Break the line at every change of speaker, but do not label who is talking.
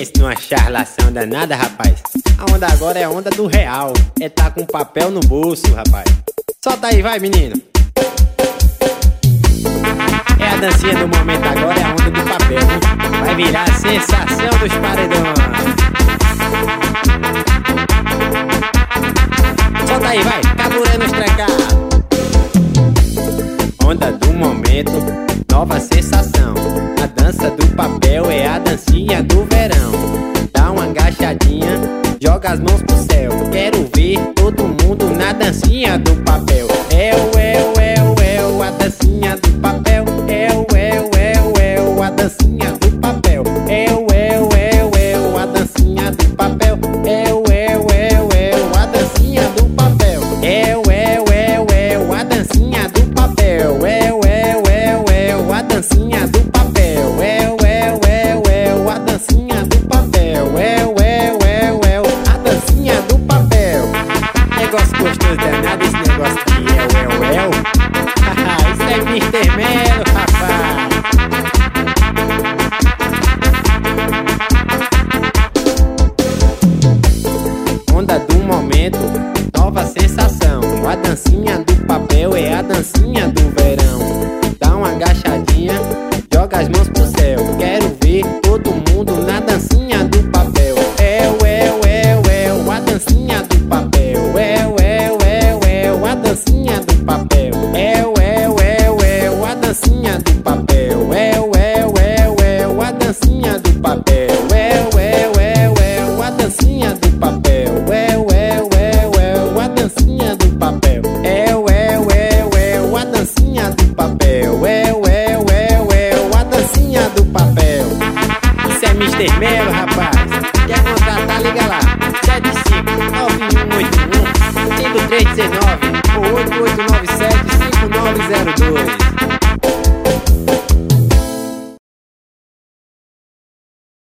Pense numa charlação danada, rapaz. A onda agora é a onda do real. É tá com papel no bolso, rapaz. Solta aí, vai, menino. É a dancinha do momento agora, é a onda do papel, hein? Vai virar a sensação dos paredões. Solta aí, vai, caburando os trancados. Onda do momento, nova sensação. A dança do papel é a dancinha do verão. Dá uma agachadinha, joga as mãos pro céu. Quero ver todo mundo na dancinha do papel. A dancinha do papel. A dancinha do papel. A dancinha do papel. A dancinha do papel. A dancinha do papel. A dancinha do papel. A dancinha do papel. A dancinha do papel. Negócio gostoso danado esse negócio aqui. Isso é Mr. Melo, rapaz. Onda do momento, nova sensação. A dancinha do papel é a dancinha do verão. Dá uma agachadinha, joga as mãos pro céu. Quero ver todo mundo na dancinha do papel. A dancinha do papel. A dancinha do papel. A dancinha do papel. A dancinha do papel. A dancinha do papel. A dancinha do papel. A dancinha do papel. A dancinha do papel. Isso é Mr. Melo, rapaz. Quer contratar, liga lá. 75-9181-5319 ou 8897-5902.